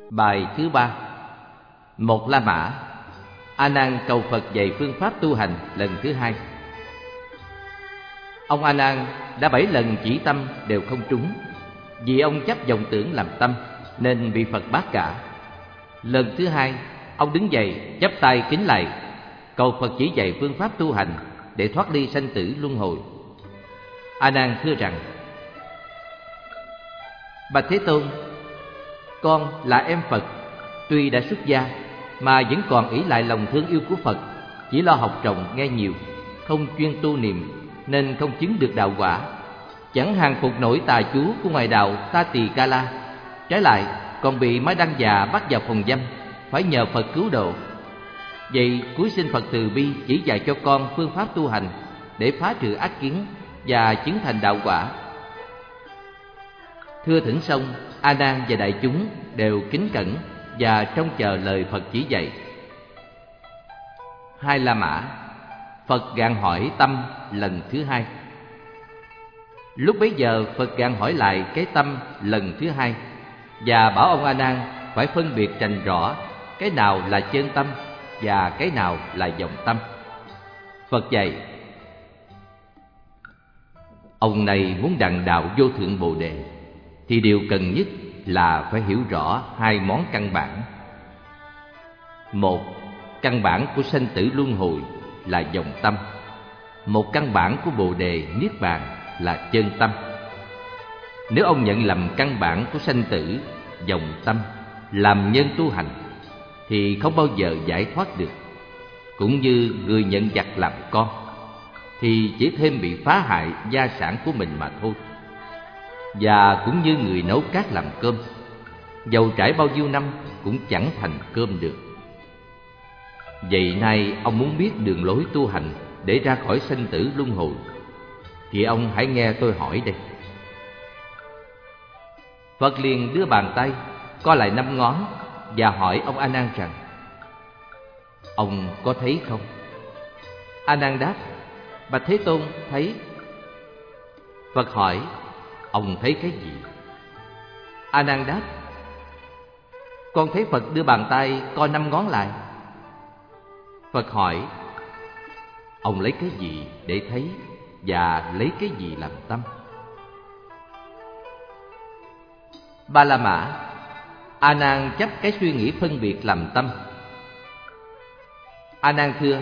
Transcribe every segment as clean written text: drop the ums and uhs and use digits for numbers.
Bài thứ 3. Một La Mã. A Nan cầu Phật dạy phương pháp tu hành lần thứ 2. Ông A Nan đã 7 lần chỉ tâm đều không trúng, vì ông chấp vọng tưởng làm tâm nên bị Phật bác cả. Lần thứ 2, ông đứng dậy chắp tay kính lạy, cầu Phật chỉ dạy phương pháp tu hành để thoát ly sanh tử luân hồi. A Nan thưa rằng: Bạch Thế Tôn, con là em Phật, tuy đã xuất gia mà vẫn còn ỷ lại lòng thương yêu của Phật, chỉ lo học rộng nghe nhiều, không chuyên tu niệm nên không chứng được đạo quả, chẳng hàng phục nổi tà chú của ngoại đạo Ta Tỳ Ca La. Trái lại còn bị Mái Đăng Già bắt vào phòng giam, phải nhờ Phật cứu độ. Vậy cúi xin Phật từ bi chỉ dạy cho con phương pháp tu hành để phá trừ ác kiến và chứng thành đạo quả. Thưa thỉnh xong, A Nan và đại chúng đều kính cẩn và trông chờ lời Phật chỉ dạy. Hai La Mã. Phật gạn hỏi tâm lần thứ 2. Lúc bấy giờ Phật gạn hỏi lại cái tâm lần thứ 2 và bảo ông A Nan phải phân biệt rành rõ cái nào là chân tâm và cái nào là vọng tâm. Phật dạy: Ông này muốn đặng đạo vô thượng Bồ Đề thì điều cần nhất là phải hiểu rõ 2 món căn bản. Một, căn bản của sanh tử luân hồi là vọng tâm. Một căn bản của Bồ Đề Niết Bàn là chân tâm. Nếu ông nhận lầm căn bản của sanh tử, vọng tâm làm nhân tu hành thì không bao giờ giải thoát được. Cũng như người nhận giặc làm con thì chỉ thêm bị phá hại gia sản của mình mà thôi. Và cũng như người nấu cát làm cơm, dầu trải bao nhiêu năm cũng chẳng thành cơm được. Vậy nay ông muốn biết đường lối tu hành để ra khỏi sanh tử luân hồi thì ông hãy nghe tôi hỏi đây. Phật liền đưa bàn tay co lại 5 ngón và hỏi ông A Nan rằng: Ông có thấy không? A Nan đáp: Bạch Thế Tôn, thấy. Phật hỏi: Ông thấy cái gì? A Nan đáp: Con thấy Phật đưa bàn tay co 5 ngón lại. Phật hỏi: Ông lấy cái gì để thấy và lấy cái gì làm tâm? Ba La Mã. A Nan chấp cái suy nghĩ phân biệt làm tâm. A Nan thưa: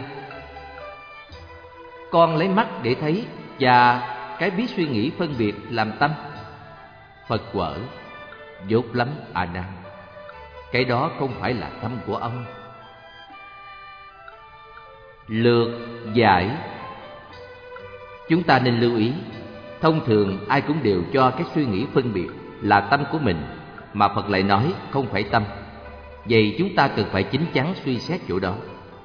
Con lấy mắt để thấy và cái biết suy nghĩ phân biệt làm tâm. Phật quở: Dốt lắm A Nan, cái đó không phải là tâm của ông. Lược giải. Chúng ta nên lưu ý, thông thường ai cũng đều cho cái suy nghĩ phân biệt là tâm của mình, mà Phật lại nói không phải tâm. Vậy chúng ta cần phải chín chắn suy xét chỗ đó.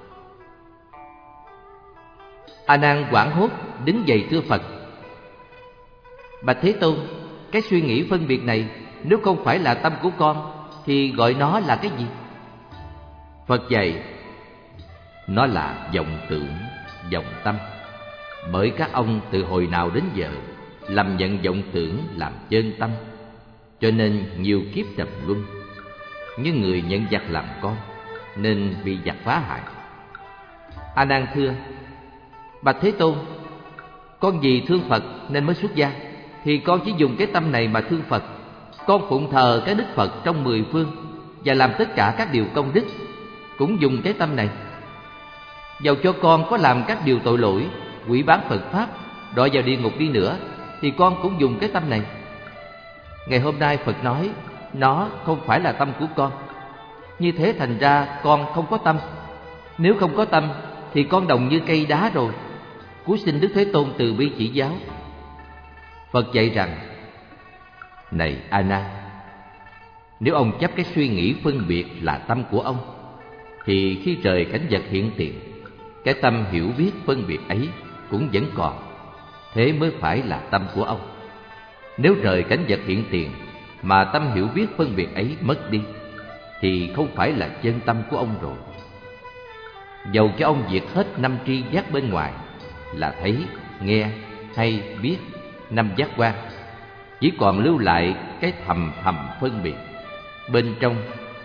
A Nan hoảng hốt đứng dậy thưa Phật: Bạch Thế Tôn, cái suy nghĩ phân biệt này nếu không phải là tâm của con thì gọi nó là cái gì? Phật dạy: Nó là vọng tưởng, vọng tâm. Bởi các ông từ hồi nào đến giờ lầm nhận vọng tưởng làm chân tâm, cho nên nhiều kiếp trầm luân. Như người nhận giặc làm con nên bị giặc phá hại. A Nan thưa: Bạch Thế Tôn, con vì thương Phật nên mới xuất gia, thì con chỉ dùng cái tâm này mà thương Phật. Con phụng thờ cái đức Phật trong 10 phương và làm tất cả các điều công đức cũng dùng cái tâm này. Dầu cho con có làm các điều tội lỗi, hủy bán Phật pháp, đọa vào địa ngục đi nữa, thì con cũng dùng cái tâm này. Ngày hôm nay Phật nói nó không phải là tâm của con, như thế thành ra con không có tâm. Nếu không có tâm thì con đồng như cây đá rồi. Cúi xin Đức Thế Tôn từ bi chỉ giáo. Phật dạy rằng: Này A Nan, nếu ông chấp cái suy nghĩ phân biệt là tâm của ông, thì khi trời cảnh vật hiện tiền, cái tâm hiểu biết phân biệt ấy cũng vẫn còn, thế mới phải là tâm của ông. Nếu rời cảnh vật hiện tiền mà tâm hiểu biết phân biệt ấy mất đi, thì không phải là chân tâm của ông rồi. Dầu cho ông diệt hết 5 tri giác bên ngoài là thấy, nghe, hay, biết, 5 giác quan, chỉ còn lưu lại cái thầm thầm phân biệt. Bên trong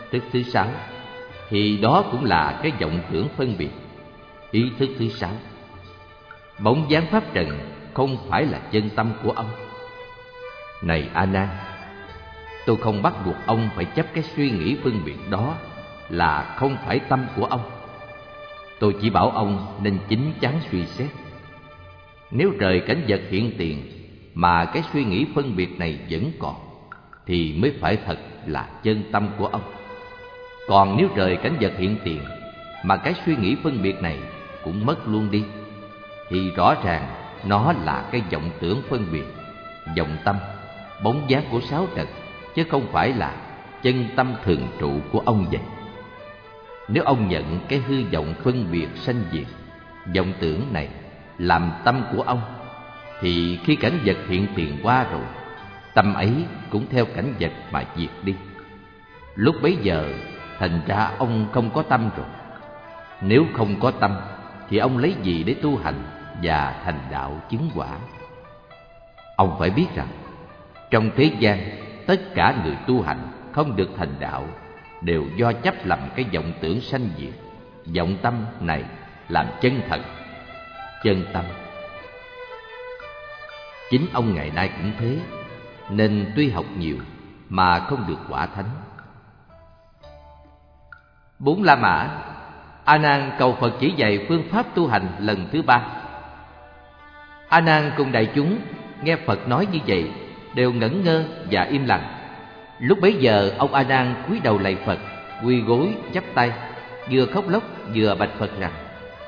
thức thứ sáu, thì đó cũng là cái vọng tưởng phân biệt, ý thức thứ sáu. Bóng dáng pháp trần không phải là chân tâm của ông. Này A Nan, tôi không bắt buộc ông phải chấp cái suy nghĩ phân biệt đó là không phải tâm của ông. Tôi chỉ bảo ông nên chín chắn suy xét. Nếu rời cảnh vật hiện tiền mà cái suy nghĩ phân biệt này vẫn còn, thì mới phải thật là chân tâm của ông. Còn nếu rời cảnh vật hiện tiền mà cái suy nghĩ phân biệt này cũng mất luôn đi, thì rõ ràng nó là cái vọng tưởng phân biệt, vọng tâm, bóng dáng của sáu trần, chứ không phải là chân tâm thường trụ của ông vậy. Nếu ông nhận cái hư vọng phân biệt sanh diệt, vọng tưởng này làm tâm của ông, thì khi cảnh vật hiện tiền qua rồi, tâm ấy cũng theo cảnh vật mà diệt đi. Lúc bấy giờ thành ra ông không có tâm rồi. Nếu không có tâm thì ông lấy gì để tu hành và thành đạo chứng quả? Ông phải biết rằng trong thế gian, tất cả người tu hành không được thành đạo đều do chấp lầm cái vọng tưởng sanh diệt. Vọng tâm này làm chân thật, chân tâm. Chính ông ngày nay cũng thế, nên tuy học nhiều mà không được quả thánh. 4 La Mã. A Nan cầu Phật chỉ dạy phương pháp tu hành lần thứ 3. A Nan cùng đại chúng nghe Phật nói như vậy đều ngẩn ngơ và im lặng. Lúc bấy giờ ông A Nan cúi đầu lạy Phật, quỳ gối chắp tay, vừa khóc lóc vừa bạch Phật rằng: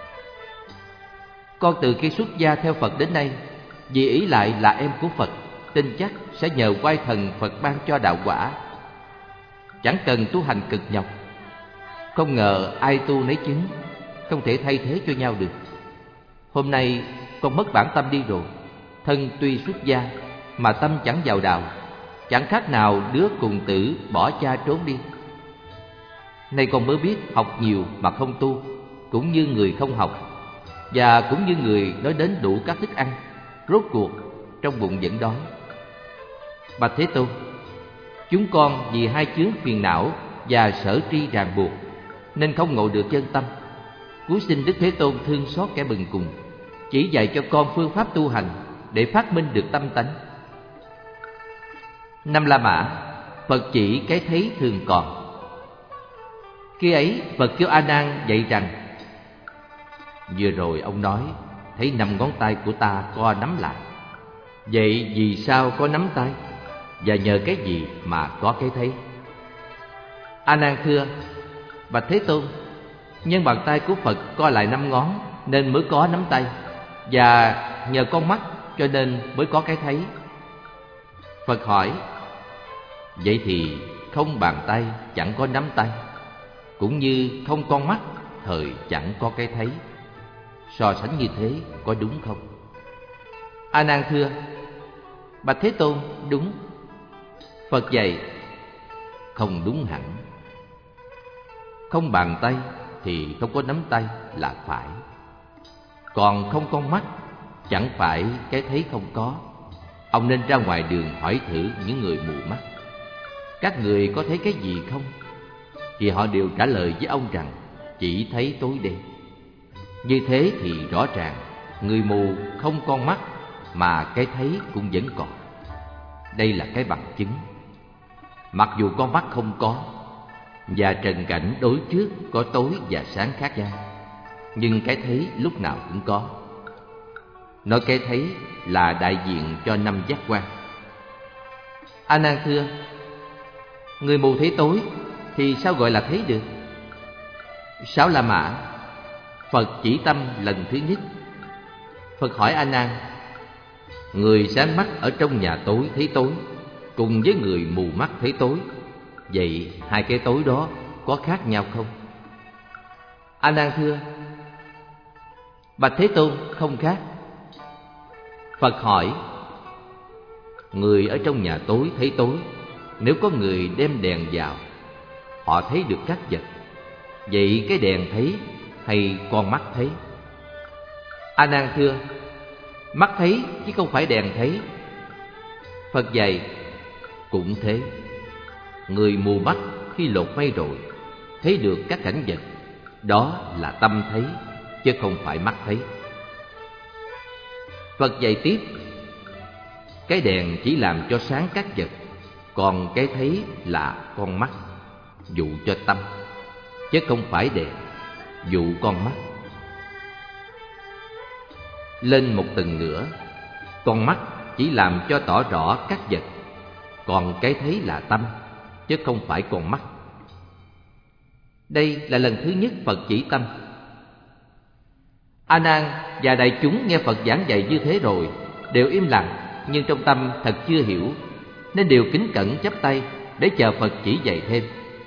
con từ khi xuất gia theo Phật đến nay, vì ý lại là em của Phật, tin chắc sẽ nhờ oai thần Phật ban cho đạo quả, chẳng cần tu hành cực nhọc. Không ngờ ai tu nấy chứng, không thể thay thế cho nhau được. Hôm nay con mất bản tâm đi rồi. Thân tuy xuất gia mà tâm chẳng vào đạo, chẳng khác nào đứa cùng tử bỏ cha trốn đi. Nay con mới biết học nhiều mà không tu cũng như người không học, và cũng như người nói đến đủ các thức ăn, rốt cuộc trong bụng vẫn đói. Bạch Thế Tôn, chúng con vì hai chướng phiền não và sở tri ràng buộc nên không ngộ được chân tâm. Cúi xin Đức Thế Tôn thương xót kẻ bần cùng, chỉ dạy cho con phương pháp tu hành để phát minh được tâm tánh. 5 La Mã. Phật chỉ cái thấy thường còn. Khi ấy Phật kêu A Nan dạy rằng: vừa rồi ông nói thấy 5 ngón tay của ta co nắm lại. Vậy vì sao có nắm tay? Và nhờ cái gì mà có cái thấy? A Nan thưa: bạch Thế Tôn, nhân bàn tay của Phật co lại 5 ngón nên mới có nắm tay, và nhờ con mắt cho nên mới có cái thấy. Phật hỏi: vậy thì không bàn tay chẳng có nắm tay, cũng như không con mắt thời chẳng có cái thấy. So sánh như thế có đúng không? A Nan thưa: bạch Thế Tôn, đúng. Phật dạy: không đúng hẳn. Không bàn tay thì không có nắm tay là phải. Còn không con mắt chẳng phải cái thấy không có. Ông nên ra ngoài đường hỏi thử những người mù mắt: các người có thấy cái gì không? Thì họ đều trả lời với ông rằng chỉ thấy tối đen. Như thế thì rõ ràng người mù không con mắt mà cái thấy cũng vẫn còn. Đây là cái bằng chứng. Mặc dù con mắt không có, và trần cảnh đối trước có tối và sáng khác nhau, nhưng cái thấy lúc nào cũng có. Nói cái thấy là đại diện cho 5 giác quan. A Nan thưa: người mù thấy tối thì sao gọi là thấy được? 6 La Mã. Phật chỉ tâm lần thứ nhất. Phật hỏi A Nan: người sáng mắt ở trong nhà tối thấy tối, cùng với người mù mắt thấy tối, vậy hai cái tối đó có khác nhau không? A Nan thưa: bạch Thế Tôn, không khác. Phật hỏi: người ở trong nhà tối thấy tối, nếu có người đem đèn vào, họ thấy được các vật. Vậy cái đèn thấy hay con mắt thấy? A Nan thưa: mắt thấy chứ không phải đèn thấy. Phật dạy: cũng thế, người mù mắt khi lột mây rồi thấy được các cảnh vật, đó là tâm thấy chứ không phải mắt thấy. Phật dạy tiếp, cái đèn chỉ làm cho sáng các vật, còn cái thấy là con mắt, dụ cho tâm, chứ không phải đèn dụ con mắt. Lên một tầng nữa, con mắt chỉ làm cho tỏ rõ các vật, còn cái thấy là tâm, chứ không phải con mắt. Đây là lần thứ nhất Phật chỉ tâm. A Nan và đại chúng nghe Phật giảng dạy như thế rồi đều im lặng, nhưng trong tâm thật chưa hiểu, nên đều kính cẩn chắp tay để chờ Phật chỉ dạy thêm.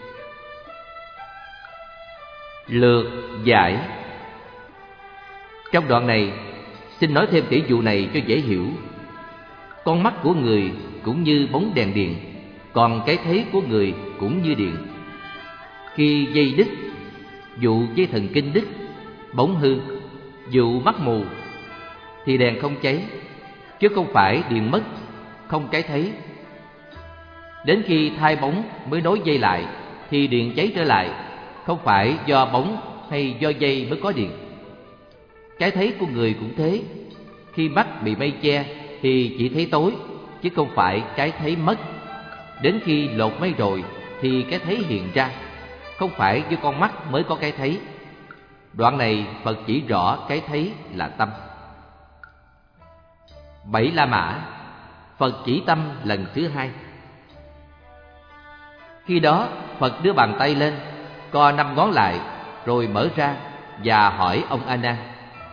Lược giải. Trong đoạn này xin nói thêm tỷ dụ này cho dễ hiểu. Con mắt của người cũng như bóng đèn điện, còn cái thấy của người cũng như điện. Khi dây đứt, dụ dây thần kinh đứt, bóng hư, dụ mắt mù, thì đèn không cháy, chứ không phải điện mất, không cái thấy. Đến khi thay bóng mới nối dây lại, thì điện cháy trở lại, không phải do bóng hay do dây mới có điện. Cái thấy của người cũng thế, khi mắt bị mây che thì chỉ thấy tối, chứ không phải cái thấy mất. Đến khi lột mây rồi thì cái thấy hiện ra, không phải do con mắt mới có cái thấy. Đoạn này Phật chỉ rõ cái thấy là tâm. Bảy La Mã, Phật chỉ tâm lần thứ hai. Khi đó Phật đưa bàn tay lên, co 5 ngón lại, rồi mở ra và hỏi ông A Nan: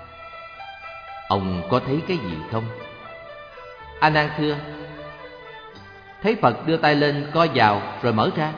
ông có thấy cái gì không? A Nan thưa: thấy Phật đưa tay lên co vào rồi mở ra.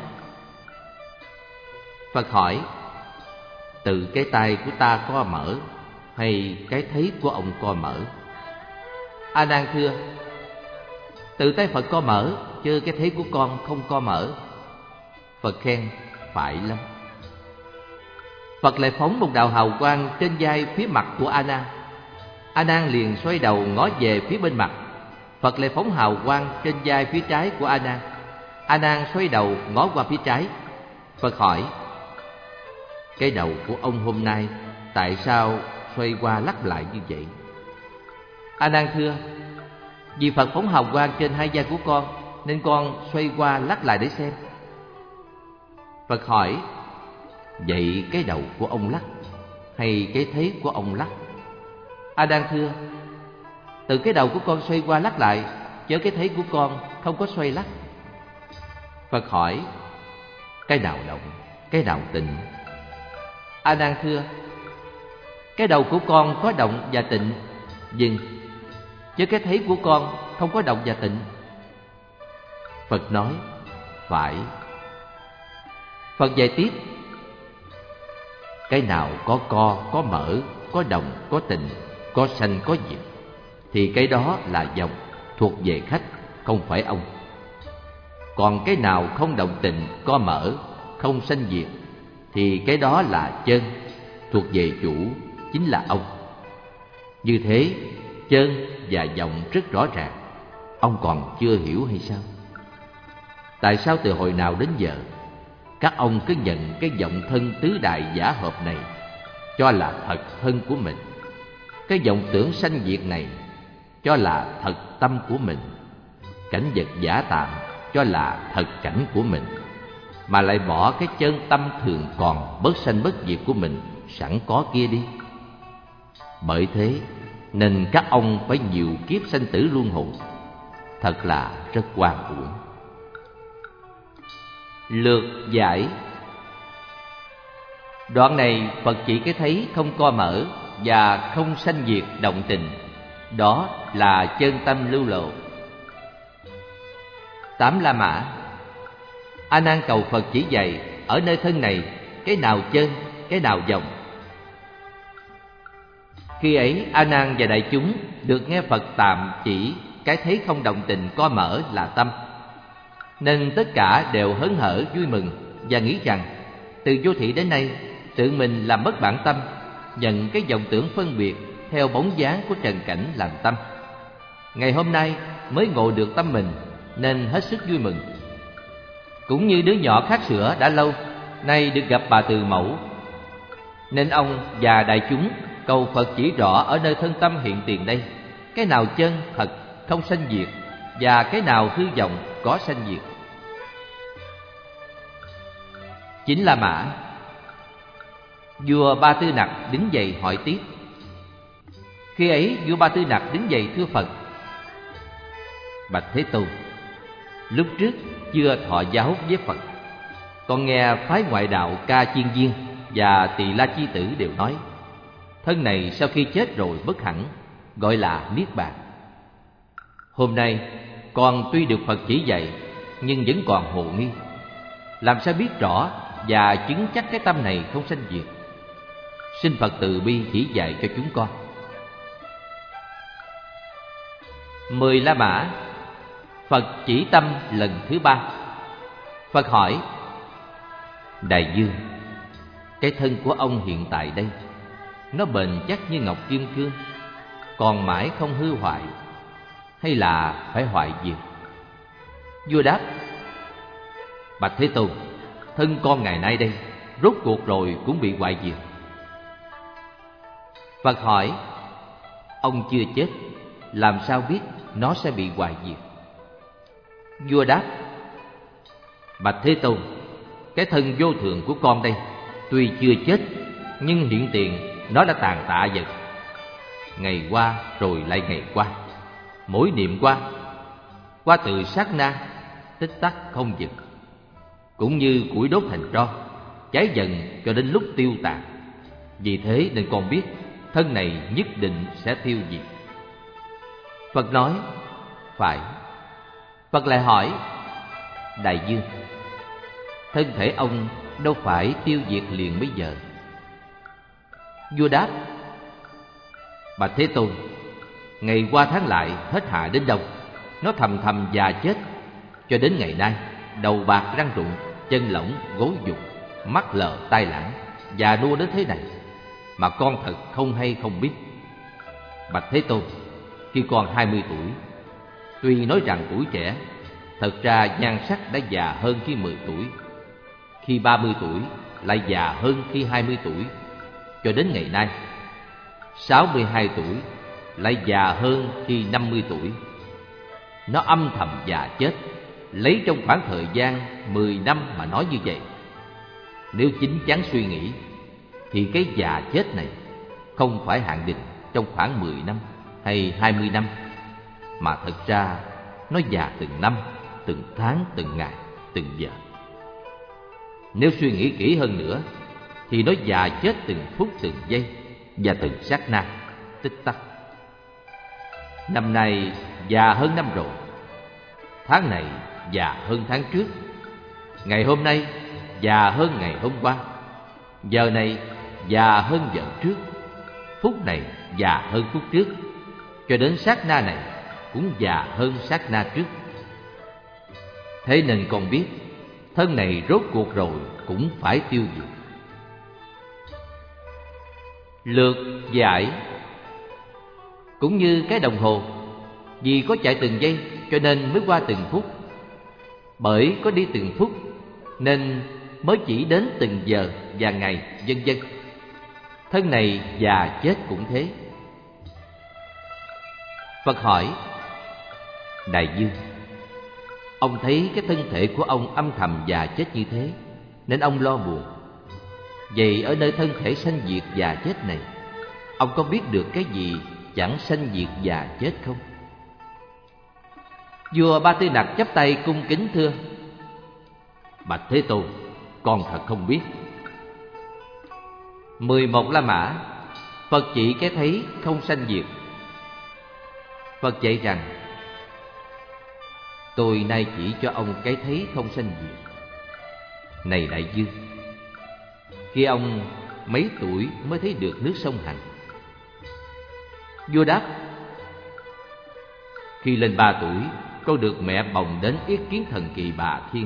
Phật hỏi: từ cái tay của ta co mở hay cái thấy của ông co mở? A Nan thưa: từ tay Phật co mở, chứ cái thấy của con không co mở. Phật khen: phải lắm. Phật lại phóng một đạo hào quang trên vai phía mặt của A Nan. A Nan liền xoay đầu ngó về phía bên mặt. Phật lại phóng hào quang trên vai phía trái của A Nan. A Nan xoay đầu ngó qua phía trái. Phật hỏi: cái đầu của ông hôm nay tại sao xoay qua lắc lại như vậy? A Nan thưa: vì Phật phóng hào quang trên hai vai của con, nên con xoay qua lắc lại để xem. Phật hỏi: vậy cái đầu của ông lắc hay cái thấy của ông lắc? A Nan thưa: từ cái đầu của con xoay qua lắc lại, chứ cái thấy của con không có xoay lắc. Phật hỏi: cái nào động, cái nào tịnh? A Nan thưa: cái đầu của con có động và tịnh, nhưng chứ cái thấy của con không có động và tịnh. Phật nói: phải. Phật dạy tiếp: cái nào có co, có mở, có động, có tịnh, có sanh, có diệt, thì cái đó là dòng, thuộc về khách, không phải ông. Còn cái nào không động tịnh, có mở, không sanh diệt, thì cái đó là chân, thuộc về chủ, chính là ông. Như thế, chân và vọng rất rõ ràng. Ông còn chưa hiểu hay sao? Tại sao từ hồi nào đến giờ các ông cứ nhận cái vọng thân tứ đại giả hợp này cho là thật thân của mình, cái vọng tưởng sanh diệt này cho là thật tâm của mình, cảnh vật giả tạm cho là thật cảnh của mình, mà lại bỏ cái chân tâm thường còn bất sanh bất diệt của mình sẵn có kia đi? Bởi thế nên các ông phải nhiều kiếp sanh tử luân hồi, thật là rất oan uổng. Lược giải. Đoạn này Phật chỉ cái thấy không co mở và không sanh diệt động tình, đó là chân tâm lưu lộ. Tám La Mã. A Nan cầu Phật chỉ dạy ở nơi thân này cái nào chân, cái nào vọng. Khi ấy A Nan và đại chúng được nghe Phật tạm chỉ cái thấy không động tình co mở là tâm, nên tất cả đều hớn hở vui mừng và nghĩ rằng từ vô thị đến nay tự mình làm mất bản tâm, nhận cái vọng tưởng phân biệt theo bóng dáng của trần cảnh làm tâm. Ngày hôm nay mới ngộ được tâm mình, nên hết sức vui mừng. cũng như đứa nhỏ khát sữa đã lâu, nay được gặp bà từ mẫu. Nên ông và đại chúng cầu Phật chỉ rõ ở nơi thân tâm hiện tiền đây, cái nào chân thật không sanh diệt, và cái nào hư vọng có sanh diệt. Chính La Mã. Vua Ba Tư Nặc đứng dậy hỏi tiếp. Khi ấy vua Ba Tư Nặc đứng dậy thưa Phật: Bạch Thế Tôn, lúc trước chưa thọ giáo với Phật, con nghe phái ngoại đạo Ca Chiên Viên và Tỳ La Chi Tử đều nói thân này sau khi chết rồi bất hẳn, gọi là Niết Bàn. Hôm nay con tuy được Phật chỉ dạy, nhưng vẫn còn hồ nghi, làm sao biết rõ và chứng chắc cái tâm này không sanh diệt? Xin Phật từ bi chỉ dạy cho chúng con. 10 La Mã. Phật chỉ tâm lần thứ 3. Phật hỏi: Đại Dương, cái thân của ông hiện tại đây, nó bền chắc như ngọc kim cương, còn mãi không hư hoại, hay là phải hoại diệt? Vua đáp: Bạch Thế Tôn, thân con ngày nay đây rốt cuộc rồi cũng bị hoại diệt. Phật hỏi: Ông chưa chết, làm sao biết nó sẽ bị hoại diệt? Vua đáp: Bạch Thế Tôn, cái thân vô thường của con đây tuy chưa chết, nhưng hiện tiền nó đã tàn tạ dần. Ngày qua rồi lại ngày qua, mỗi niệm qua từ sát na, tích tắc không dừng, cũng như củi đốt thành tro, cháy dần cho đến lúc tiêu tàn. Vì thế nên con biết thân này nhất định sẽ tiêu diệt. Phật nói: Phải. Phật lại hỏi: Đại Dương, thân thể ông đâu phải tiêu diệt liền bây giờ? Vua đáp: Bạch Thế Tôn, ngày qua tháng lại, hết hạ đến đông, nó thầm thầm già chết, cho đến ngày nay đầu bạc răng rụng, chân lỏng gối dục, mắt lờ tai lãng, già nua đến thế này mà con thật không hay không biết. Bạch Thế Tôn, khi con 20 tuổi, tuy nói rằng tuổi trẻ, thật ra nhan sắc đã già hơn khi 10 tuổi. Khi 30 tuổi lại già hơn khi 20 tuổi, cho đến ngày nay 62 tuổi lại già hơn khi 50 tuổi. Nó âm thầm già chết, lấy trong khoảng thời gian 10 năm mà nói như vậy. Nếu chính chắn suy nghĩ, thì cái già chết này không phải hạn định trong khoảng 10 năm hay 20 năm, mà thật ra nó già từng năm, từng tháng, từng ngày, từng giờ. Nếu suy nghĩ kỹ hơn nữa, thì nó già chết từng phút, từng giây và từng sát na, tích tắc. Năm nay già hơn năm rồi, tháng này già hơn tháng trước, ngày hôm nay già hơn ngày hôm qua, giờ này già hơn giờ trước, phút này già hơn phút trước, cho đến sát na này cũng già hơn sát na trước. Thế nên con biết thân này rốt cuộc rồi cũng phải tiêu diệt. Lược giải. Cũng như cái đồng hồ, vì có chạy từng giây cho nên mới qua từng phút, bởi có đi từng phút nên mới chỉ đến từng giờ và ngày, vân vân. Thân này già chết cũng thế. Phật hỏi: Đại Dương, ông thấy cái thân thể của ông âm thầm già chết như thế, nên ông lo buồn. Vậy ở nơi thân thể sanh diệt già chết này, ông có biết được cái gì chẳng sanh diệt già chết không? Vua Ba Tư Nặc chắp tay cung kính thưa: Bạch Thế Tôn, con thật không biết. 11 La Mã. Phật chỉ cái thấy không sanh diệt. Phật dạy rằng: Tôi nay chỉ cho ông cái thấy không sanh diệt. Này Đại Dương, khi ông mấy tuổi mới thấy được nước sông Hằng? Vua đáp: Khi lên 3 tuổi, con được mẹ bồng đến yết kiến thần kỳ Bà Thiên.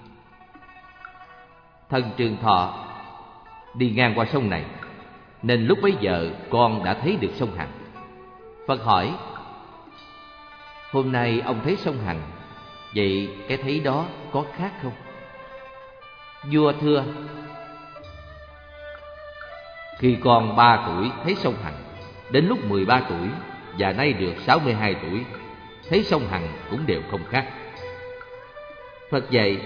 Thần Trường Thọ đi ngang qua sông này, nên lúc bấy giờ con đã thấy được sông Hằng. Phật hỏi: Hôm nay ông thấy sông Hằng, vậy cái thấy đó có khác không? Vua thưa: khi con 3 tuổi thấy sông Hằng, đến lúc 13 tuổi và nay được 62 tuổi, thấy sông Hằng cũng đều không khác. Phật dạy: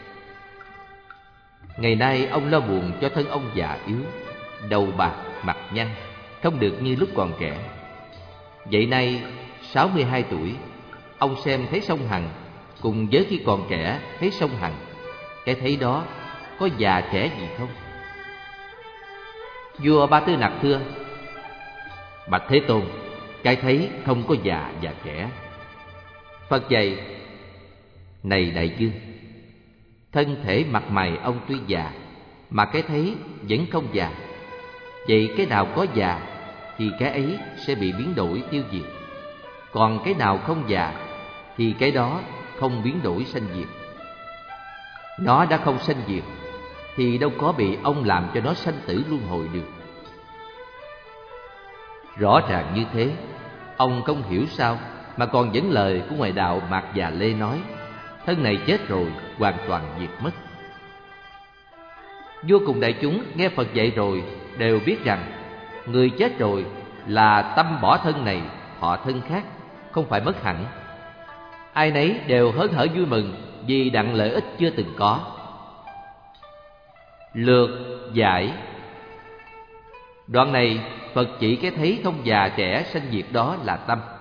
ngày nay ông lo buồn cho thân ông già yếu, đầu bạc mặt nhăn, không được như lúc còn trẻ. Vậy nay 62 tuổi, ông xem thấy sông Hằng cùng với khi còn trẻ thấy sông Hằng, cái thấy đó có già trẻ gì không? Vua Ba Tư Nặc thưa: bạch Thế Tôn, cái thấy không có già và trẻ. Phật dạy: này đại vương, thân thể mặt mày ông tuy già, mà cái thấy vẫn không già. Vậy cái nào có già thì cái ấy sẽ bị biến đổi tiêu diệt, còn cái nào không già thì cái đó không biến đổi sanh diệt. Nó đã không sanh diệt thì đâu có bị ông làm cho nó sanh tử luân hồi được. Rõ ràng như thế, ông không hiểu sao mà còn dẫn lời của ngoại đạo Mạt Già Lê nói thân này chết rồi hoàn toàn diệt mất. Vua cùng đại chúng nghe Phật dạy rồi đều biết rằng người chết rồi là tâm bỏ thân này, họ thân khác, không phải mất hẳn. Ai nấy đều hớn hở vui mừng vì đặng lợi ích chưa từng có. Lược giải. Đoạn này Phật chỉ cái thấy không già trẻ sanh diệt đó là tâm.